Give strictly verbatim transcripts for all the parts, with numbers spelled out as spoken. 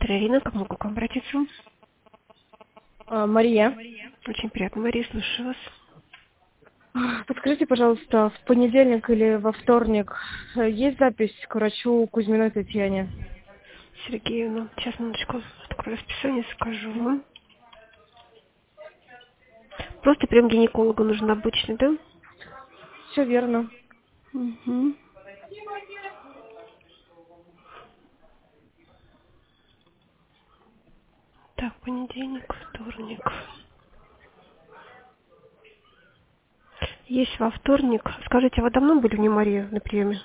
Ирина, как могу к вам обратиться? А, Мария. Очень приятно, Мария, слушаю вас. Подскажите, пожалуйста, в понедельник или во вторник э, есть запись к врачу Кузьминой Татьяне? Сергеевна, сейчас, минуточку, открою расписание, скажу вам. Просто прием гинеколога нужен обычный, да? Все верно. Угу. Так, понедельник, вторник. Есть во вторник. Скажите, а вы давно были у Марии на приеме?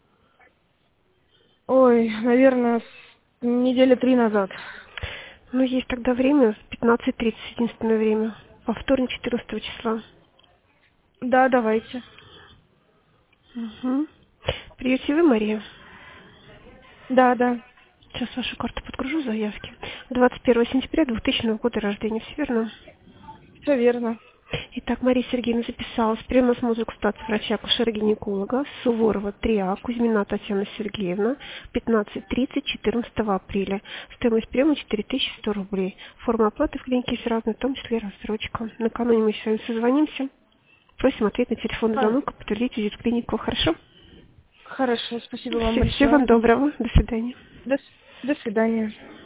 Ой, наверное, с- недели три назад. Ну, есть тогда время, пятнадцать тридцать, единственное время. Во вторник, четырнадцатого числа. Да, давайте. Угу. Приедете вы, Мария? Да, да, Сейчас вашу карту подгружу, заявки. двадцать первого сентября двухтысячного года рождения, все верно? все верно. Итак, Мария Сергеевна записалась. Прием на осмотр консультации врача акушера-гинеколога Суворова три А, Кузьмина Татьяна Сергеевна, пятнадцать тридцать, четырнадцатого апреля. Стоимость приема четыре тысячи сто рублей. Форма оплаты в клинике есть разная, в том числе рассрочка. Накануне мы с вами созвонимся. Просим ответить на телефонный А, звонок и подтвердить визит в клинику. Хорошо? хорошо, спасибо вам Все, всего вам большое. доброго. До свидания. До, с- до свидания.